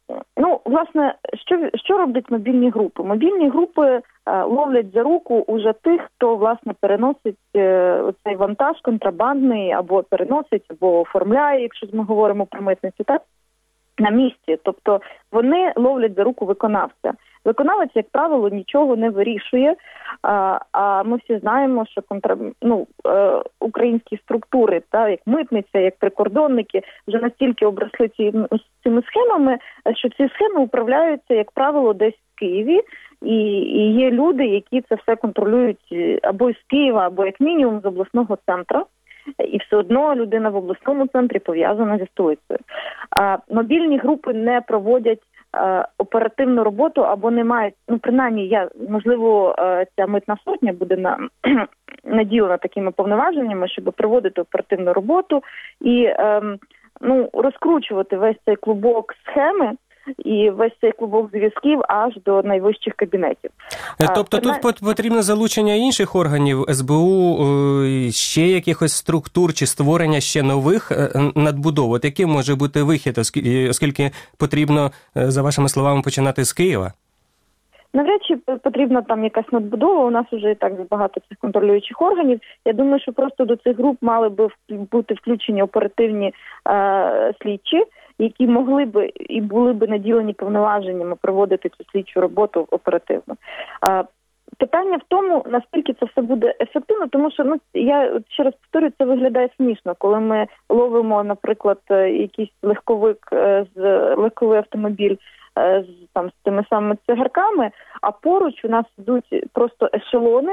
власне, що роблять мобільні групи? Мобільні групи ловлять за руку уже тих, хто, власне, переносить цей вантаж контрабандний, або переносить, або оформляє, якщо ми говоримо про митницю, так, на місці. Тобто вони ловлять за руку виконавця. Виконавець, як правило, нічого не вирішує, а ми всі знаємо, що українські структури, як митниця, як прикордонники, вже настільки обросли цими схемами, що ці схеми управляються, як правило, десь в Києві, і є люди, які це все контролюють або з Києва, або як мінімум з обласного центру. І все одно людина в обласному центрі пов'язана зі столицею. Мобільні групи не проводять оперативну роботу або не мають, принаймні, можливо, ця митна сотня буде наділена такими повноваженнями, щоб проводити оперативну роботу і розкручувати весь цей клубок схеми і весь цей клубок зв'язків аж до найвищих кабінетів. Тобто тут потрібно залучення інших органів, СБУ, ще якихось структур чи створення ще нових надбудов? От яким може бути вихід, оскільки потрібно, за вашими словами, починати з Києва? Навряд чи потрібна там якась надбудова, у нас вже і так багато цих контролюючих органів. Я думаю, що просто до цих груп мали би бути включені оперативні слідчі, які могли би і були би наділені повноваженнями проводити цю слідчу роботу оперативно. Питання в тому, наскільки це все буде ефективно, тому що, я ще раз повторюю, це виглядає смішно, коли ми ловимо, наприклад, якийсь легковий автомобіль з тими самими цигарками, а поруч у нас йдуть просто ешелони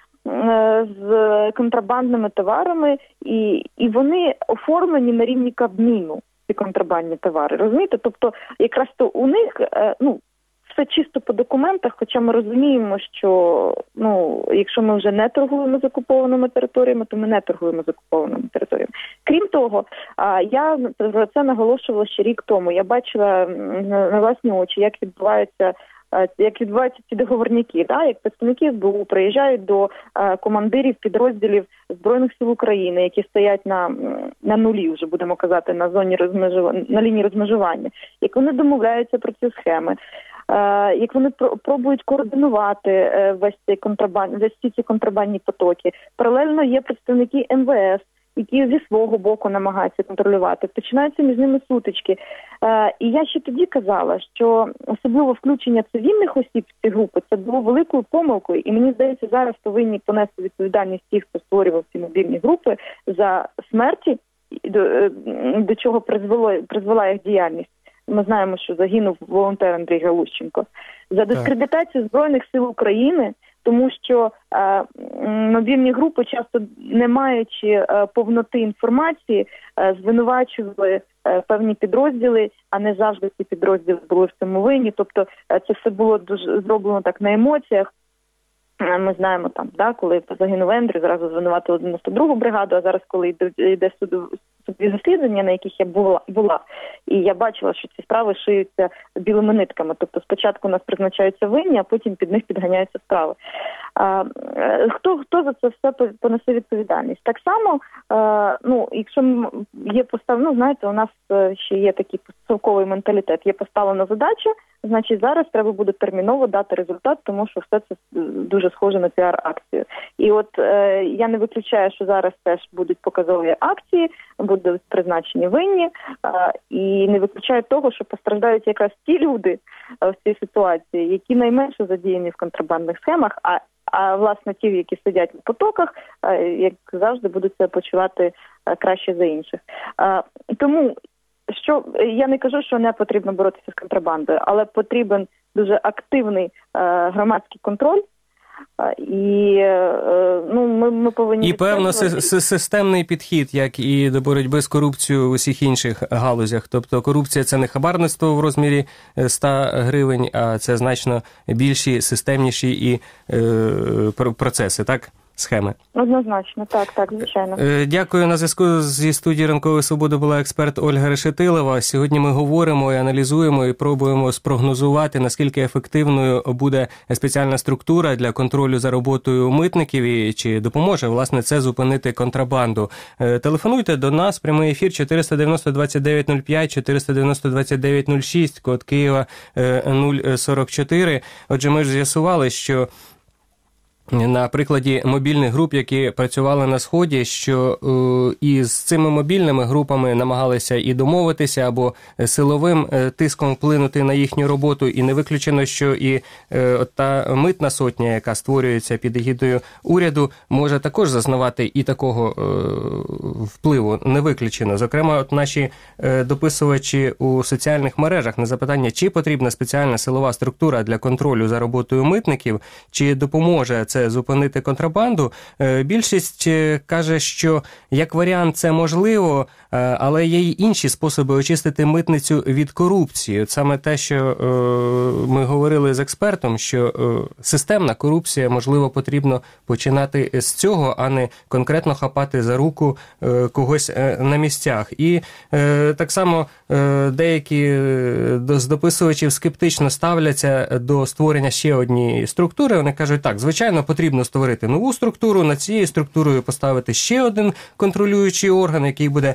з контрабандними товарами, і вони оформлені на рівні Кабміну, ці контрабандні товари, розумієте? Тобто, якраз то у них, все чисто по документах, хоча ми розуміємо, що, якщо ми вже не торгуємо з окупованими територіями, то ми не торгуємо з окупованими територіями. Крім того, я про це наголошувала ще рік тому. Я бачила на власні очі, як відбуваються ці договорняки, як представники СБУ приїжджають до командирів підрозділів Збройних сил України, які стоять на нулі, вже будемо казати, на лінії розмежування, як вони домовляються про ці схеми, як вони пробують координувати весь ці контрабандні потоки. Паралельно є представники МВС, які зі свого боку намагаються контролювати. Починаються між ними сутички. І я ще тоді казала, що особливо включення цивільних осіб в ці групи, це було великою помилкою. І мені здається, зараз повинні понести відповідальність ті, хто створював ці мобільні групи, за смерті, до чого призвела їх діяльність. Ми знаємо, що загинув волонтер Андрій Галущенко. За дискредитацію Збройних сил України, тому що мобільні групи, часто не маючи повноти інформації, звинувачували певні підрозділи, а не завжди ці підрозділи були в цьому винні. Тобто це все було дуже зроблено так на емоціях. Ми знаємо, коли загинув Ендрю, зразу звинуватили 92-гу бригаду, а зараз, коли йде судові засідання, на яких я була, і я бачила, що ці справи шиються білими нитками. Тобто спочатку у нас призначаються винні, а потім під них підганяються справи. Хто за це все понесе відповідальність? Так само, якщо є знаєте, у нас ще є такий совковий менталітет, є поставлена задача, значить зараз треба буде терміново дати результат, тому що все це дуже схоже на піар-акцію. І от я не виключаю, що зараз теж будуть показові акції, будуть призначені винні, і не виключаю того, що постраждають якраз ті люди в цій ситуації, які найменше задіяні в контрабандних схемах, а власне ті, які сидять на потоках, як завжди, будуть себе почувати краще за інших. Тому я не кажу, що не потрібно боротися з контрабандою, але потрібен дуже активний громадський контроль, і ми повинні... І, певно, системний підхід, як і до боротьби з корупцією в усіх інших галузях. Тобто корупція – це не хабарництво в розмірі 100 гривень, а це значно більші, системніші і процеси, так? схеми. Однозначно, так, звичайно. Дякую. На зв'язку зі студією «Ранкової свободи» була експерт Ольга Решетилова. Сьогодні ми говоримо і аналізуємо і пробуємо спрогнозувати, наскільки ефективною буде спеціальна структура для контролю за роботою митників і чи допоможе, власне, це зупинити контрабанду. Телефонуйте до нас, прямий ефір 490-2905, 490-2906, код Києва 044. Отже, ми ж з'ясували, що на прикладі мобільних груп, які працювали на Сході, що із цими мобільними групами намагалися і домовитися, або силовим тиском вплинути на їхню роботу, і не виключено, що і та митна сотня, яка створюється під егідою уряду, може також зазнавати і такого впливу, не виключено. Зокрема, от наші дописувачі у соціальних мережах на запитання, чи потрібна спеціальна силова структура для контролю за роботою митників, чи допоможе це зупинити контрабанду, більшість каже, що як варіант це можливо, але є й інші способи очистити митницю від корупції. От саме те, що ми говорили з експертом, що системна корупція, можливо, потрібно починати з цього, а не конкретно хапати за руку когось на місцях. І так само деякі з дописувачів скептично ставляться до створення ще однієї структури. Вони кажуть, так, звичайно, потрібно створити нову структуру, над цією структурою поставити ще один контролюючий орган, який буде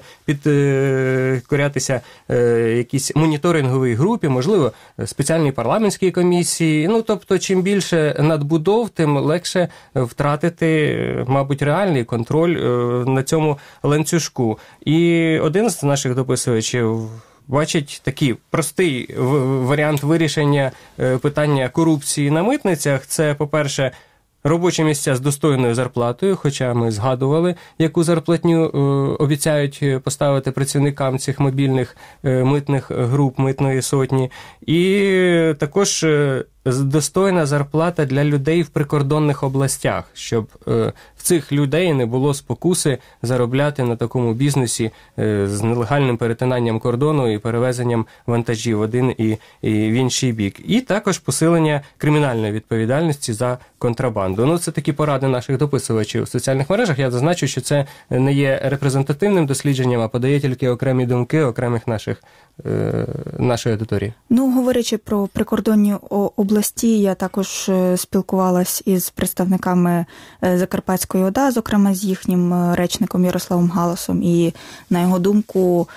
підкорятися якійсь моніторинговій групі, можливо, спеціальній парламентській комісії. Ну, тобто, чим більше надбудов, тим легше втратити, мабуть, реальний контроль на цьому ланцюжку. І один з наших дописувачів бачить такий простий варіант вирішення питання корупції на митницях. Це, по-перше, робочі місця з достойною зарплатою, хоча ми згадували, яку зарплатню обіцяють поставити працівникам цих мобільних митних груп, митної сотні. І також достойна зарплата для людей в прикордонних областях, щоб в цих людей не було спокуси заробляти на такому бізнесі з нелегальним перетинанням кордону і перевезенням вантажів в один і в інший бік. І також посилення кримінальної відповідальності за контрабанду. Ну, це такі поради наших дописувачів у соціальних мережах. Я зазначу, що це не є репрезентативним дослідженням, а подає тільки окремі думки окремих нашої аудиторії. Ну, говорячи про прикордонні області, я також спілкувалась із представниками Закарпатської ОДА, зокрема з їхнім речником Ярославом Галасом, і на його думку,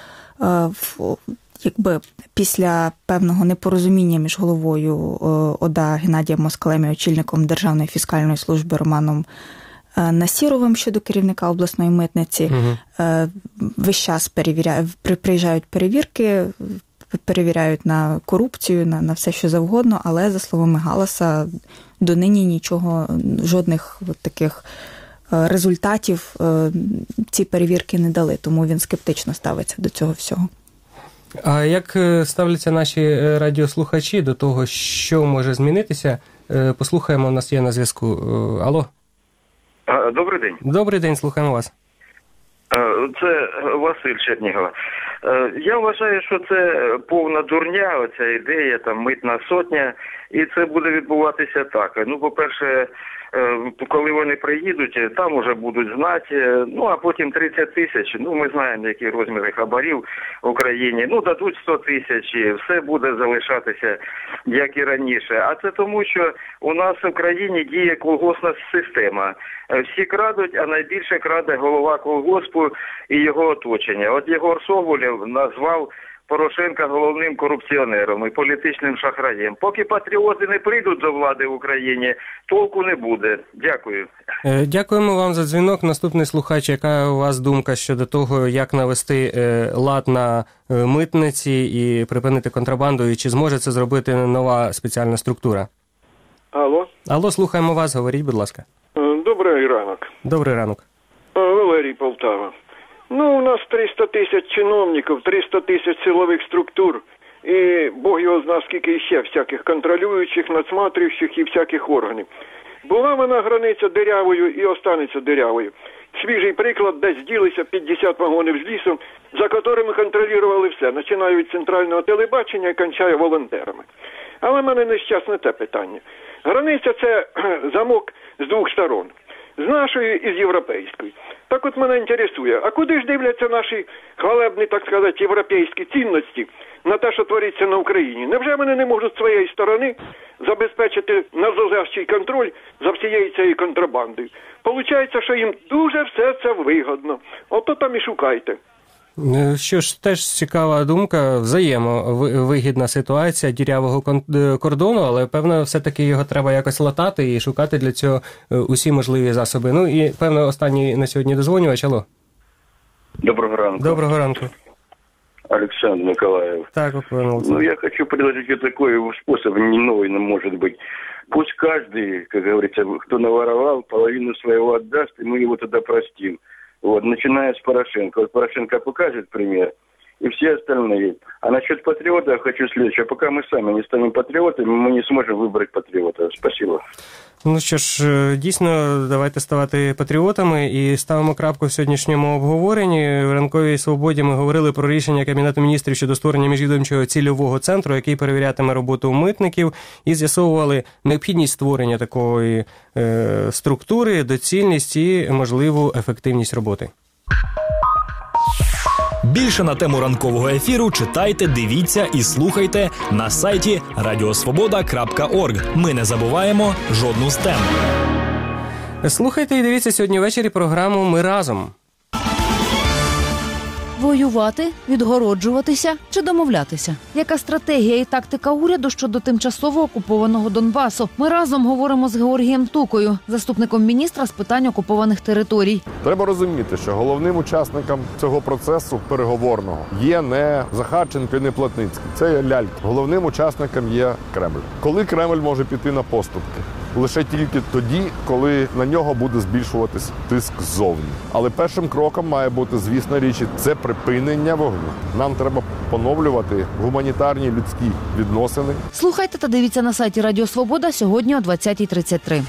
якби після певного непорозуміння між головою ОДА Геннадієм Москалем і очільником Державної фіскальної служби Романом Насіровим щодо керівника обласної митниці, весь час приїжджають перевірки, перевіряють на корупцію, на все, що завгодно, але, за словами Галаса, донині нічого, жодних таких результатів ці перевірки не дали, тому він скептично ставиться до цього всього. А як ставляться наші радіослухачі до того, що може змінитися? Послухаємо, у нас є на зв'язку. Алло? Добрий день. Добрий день, слухаємо вас. Це Василь Чернігова. Я вважаю, що це повна дурня, оця ідея, там, митна сотня, і це буде відбуватися так. Ну, по-перше, коли вони приїдуть, там уже будуть знати, ну, а потім 30 тисяч, ну, ми знаємо, які розміри хабарів в Україні, ну, дадуть 100 тисяч, і все буде залишатися, як і раніше. А це тому, що у нас в країні діє колгоспна система. Всі крадуть, а найбільше краде голова колгоспу і його оточення. От Єгор Соболєв назвав Порошенка головним корупціонером і політичним шахраєм. Поки патріоти не прийдуть до влади в Україні, толку не буде. Дякую. Дякуємо вам за дзвінок. Наступний слухач, яка у вас думка щодо того, як навести лад на митниці і припинити контрабанду, і чи зможе це зробити нова спеціальна структура? Алло? Алло, слухаємо вас, говоріть, будь ласка. Добрий ранок. Добрий ранок. Валерій, Полтава. Ну, у нас 300 тисяч чиновників, 300 тисяч силових структур, і Бог його знає, скільки ще всяких контролюючих, надсматрюючих і всяких органів. Була вона границя дирявою і останеться дирявою. Свіжий приклад, десь ділися 50 вагонів з лісом, за котрими контролювали все, починає від центрального телебачення і кінчає волонтерами. Але в мене нещасне те питання. Границя – це замок з двох сторон. з нашою і з європейською. Так от мене інтересує, а куди ж дивляться наші хвалебні, так сказати, європейські цінності на те, що твориться на Україні? Невже вони не можуть з своєї сторони забезпечити надлежащий контроль за всією цією контрабандою? Получається, що їм дуже все це вигодно. Ото там і шукайте. Що ж, теж цікава думка, взаємовигідна ситуація дірявого кордону, але, певно, все-таки його треба якось латати і шукати для цього усі можливі засоби. Ну і, певно, останній на сьогодні дозвонювач. Алло. Доброго ранку. Доброго ранку. Александр Николаев. Так, Ну, я хочу предложить такой способ, не новый, но может быть. Пусть каждый, как говорится, кто наворовал, половину своего отдаст, и мы его тогда простим. Вот, начиная с Порошенко. Вот Порошенко покажет пример, и все остальные. А насчет патриота я хочу следующее. Пока мы сами не станем патриотами, мы не сможем выбрать патриота. Спасибо. Ну що ж, дійсно, давайте ставати патріотами і ставимо крапку в сьогоднішньому обговоренні. В ранковій свободі ми говорили про рішення Кабінету міністрів щодо створення міжвідомчого цільового центру, який перевірятиме роботу митників, і з'ясовували необхідність створення такої структури, доцільність і можливу ефективність роботи. Більше на тему ранкового ефіру читайте, дивіться і слухайте на сайті radiosvoboda.org. Ми не забуваємо жодну з тем. Слухайте і дивіться сьогодні ввечері програму «Ми разом». Воювати, відгороджуватися чи домовлятися? Яка стратегія і тактика уряду щодо тимчасово окупованого Донбасу? Ми разом говоримо з Георгієм Тукою, заступником міністра з питань окупованих територій. Треба розуміти, що головним учасником цього процесу переговорного є не Захарченко і не Плотницький. Це є ляльки. Головним учасником є Кремль. Коли Кремль може піти на поступки? Лише тільки тоді, коли на нього буде збільшуватись тиск ззовні. Але першим кроком має бути, звісно річ, це припинення вогню. Нам треба поновлювати гуманітарні людські відносини. Слухайте та дивіться на сайті Радіо Свобода сьогодні о 20:33.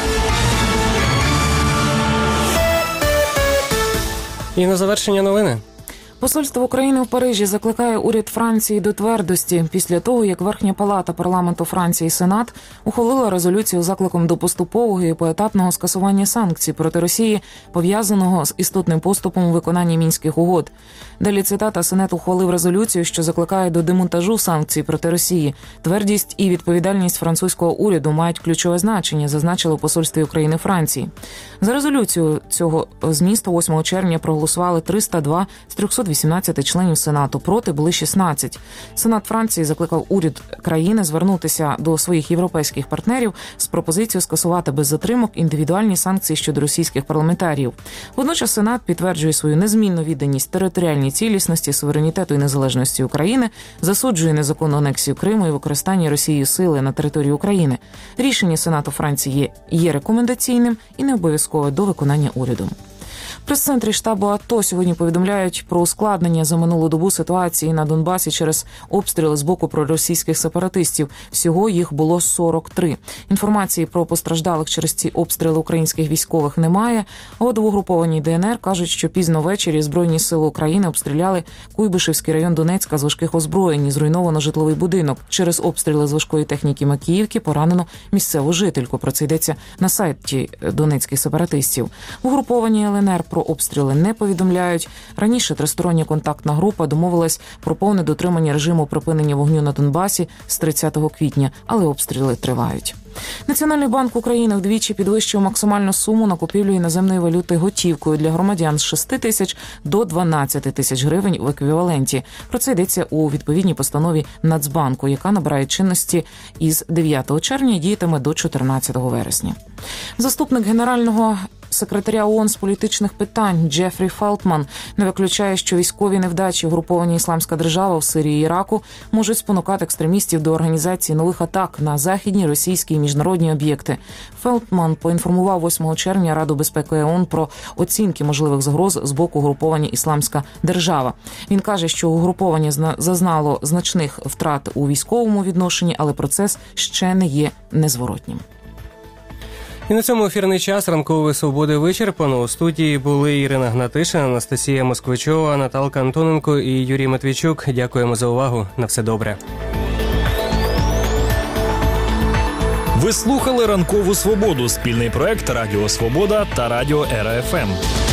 І на завершення новини. Посольство України в Парижі закликає уряд Франції до твердості після того, як Верхня Палата парламенту Франції і Сенат ухвалила резолюцію з закликом до поступового і поетапного скасування санкцій проти Росії, пов'язаного з істотним поступом у виконанні Мінських угод. Далі цитата: «Сенат ухвалив резолюцію, що закликає до демонтажу санкцій проти Росії. Твердість і відповідальність французького уряду мають ключове значення», зазначили у посольстві України Франції. За резолюцію цього змісту 8 червня проголосували 302 з 318 членів Сенату, проти були 16. Сенат Франції закликав уряд країни звернутися до своїх європейських партнерів з пропозицією скасувати без затримок індивідуальні санкції щодо російських парламентаріїв. Водночас Сенат підтверджує свою незмінну відданість територіальній цілісності, суверенітету і незалежності України, засуджує незаконну анексію Криму і використання Росією сили на території України. Рішення Сенату Франції є рекомендаційним і не обов'язкове до виконання урядом. В прес-центрі штабу АТО сьогодні повідомляють про ускладнення за минулу добу ситуації на Донбасі через обстріли з боку проросійських сепаратистів. Всього їх було 43. Інформації про постраждалих через ці обстріли українських військових немає. А от в угрупованій ДНР кажуть, що пізно ввечері Збройні сили України обстріляли Куйбишевський район Донецька з важких озброєнь. Зруйновано житловий будинок. Через обстріли з важкої техніки Макіївки поранено місцеву жительку. Про це йдеться на сайті донецьких сепаратистів. В угрупованій ЛНР про обстріли не повідомляють. Раніше тристороння контактна група домовилась про повне дотримання режиму припинення вогню на Донбасі з 30 квітня, але обстріли тривають. Національний банк України вдвічі підвищив максимальну суму на купівлю іноземної валюти готівкою для громадян з 6 тисяч до 12 тисяч гривень в еквіваленті. Про це йдеться у відповідній постанові Нацбанку, яка набирає чинності із 9 червня і діятиме до 14 вересня. Заступник генерального секретаря ООН з політичних питань Джефрі Фелтман не виключає, що військові невдачі угруповані «Ісламська держава» в Сирії і Іраку можуть спонукати екстремістів до організації нових атак на західні, російські і міжнародні об'єкти. Фелтман поінформував 8 червня Раду безпеки ООН про оцінки можливих загроз з боку угруповання «Ісламська держава». Він каже, що угруповання зазнало значних втрат у військовому відношенні, але процес ще не є незворотнім. І на цьому ефірний час ранкової свободи вичерпано. У студії були Ірина Гнатишина, Анастасія Москвичова, Наталка Антоненко і Юрій Матвійчук. Дякуємо за увагу. На все добре. Ви слухали «Ранкову свободу» – спільний проект Радіо Свобода та Радіо РФМ.